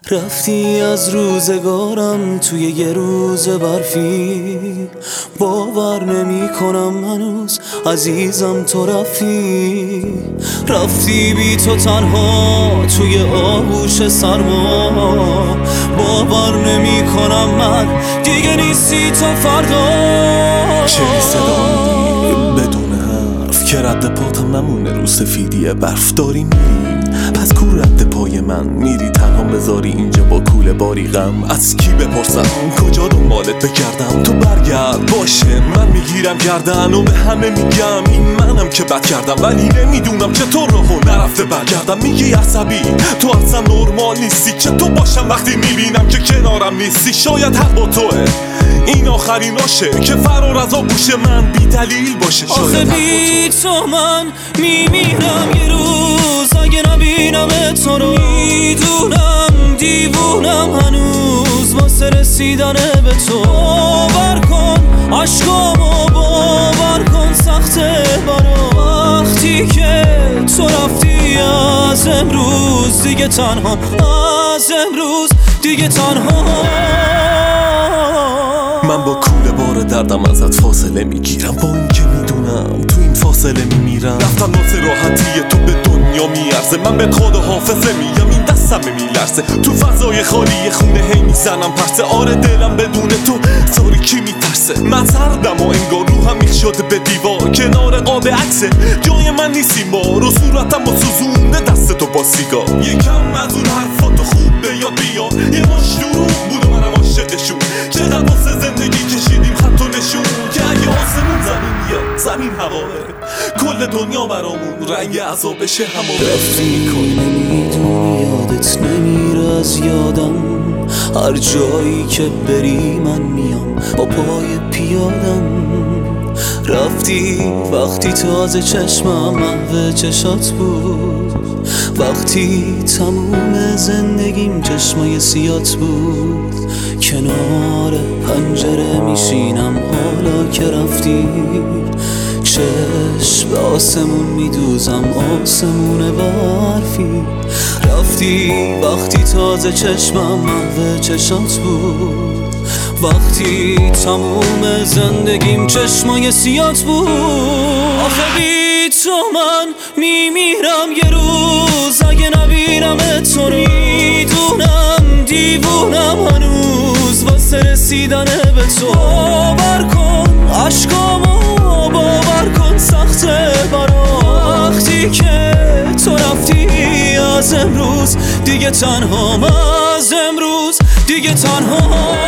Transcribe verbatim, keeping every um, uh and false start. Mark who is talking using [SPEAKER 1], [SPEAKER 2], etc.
[SPEAKER 1] رفتی از روزگارم توی یه روز برفی، باور نمی کنم هنوز عزیزم تو رفتی. رفتی بی تو تنها توی آغوش سرما، باور نمی کنم من دیگه نیستی تا فردا.
[SPEAKER 2] چه صدا بدون حرف که رد پاتم نمونه رو سفیدی برف. داری میری پس کو رد پای من، میری تنها بذاری اینجا با کوله باری غم. از کی بپرسم کجا دنبالت بگردم؟ تو برگرد باشه من میگیرم گردن و به همه میگم این منم که بد کردم، ولی نمیدونم چطور راهو نرفته برگردم. میگی عصبی تو اصلا نرمال نیستی، چطور باشم وقتی میبینم که کنارم نیستی؟ شاید حق با توه این آخرین آشه که فرار از آغوش من بی دلیل باشه.
[SPEAKER 1] آخه بی تو من میمیرم یه روز اگه نبینم تو رو. میدونم دیوونم هنوز واسه رسیدن به تو. باور کن عشقامو باور کن سخته برا. وقتی که تو رفتی از امروز دیگه تنها، از امروز دیگه تنها.
[SPEAKER 2] من با کوله بار دردم ازت فاصله میگیرم، با این که میدونم تو این فاصله میمیرم. رفتن واسه راحتی تو به دنیا میارزه، من به خدا حافظه میگم این دستم میلرزه. تو فضای خالی خونه هی میزنم پرسه، آره دلم بدون تو تاریکی میترسه. من سردم و انگار روحم میخ شده به دیوار، کنار قاب عکسه جای من نیستی ما رو. صورتم با سوزونده دست تو با سیگار. یکم از اون حرفاتو خوب به یاد بیار، یه ماش دروغ بود و منم عاشقشون. چقدر واسه زندگی کشیدیم خط و نشون که اگه آسمون زمین یا زمین هواه، کل دنیا برامون رنگ عذابشه همه.
[SPEAKER 1] رفتی کن نمیدونی یادت نمیره از یادم، هر جایی که بری من میام با پای پیادم. رفتی وقتی تازه چشمم محو چشات بود، وقتی تموم زندگیم چشمای سیات بود. کنار پنجره میشینم حالا که رفتی، چشم به آسمون میدوزم آسمون برفی. رفتی وقتی تازه چشمم محو چشات بود، وقتی تموم زندگیم چشمای سیات بود. آخه بی تو من میمیرم یه روز اگه نبینم تو رو. میدونم دیوونم هنوز واسه رسیدن به تو. باور کن عشقامو باور کن سخته برا. وقتی که تو رفتی از امروز دیگه تنهام، از امروز دیگه تنها.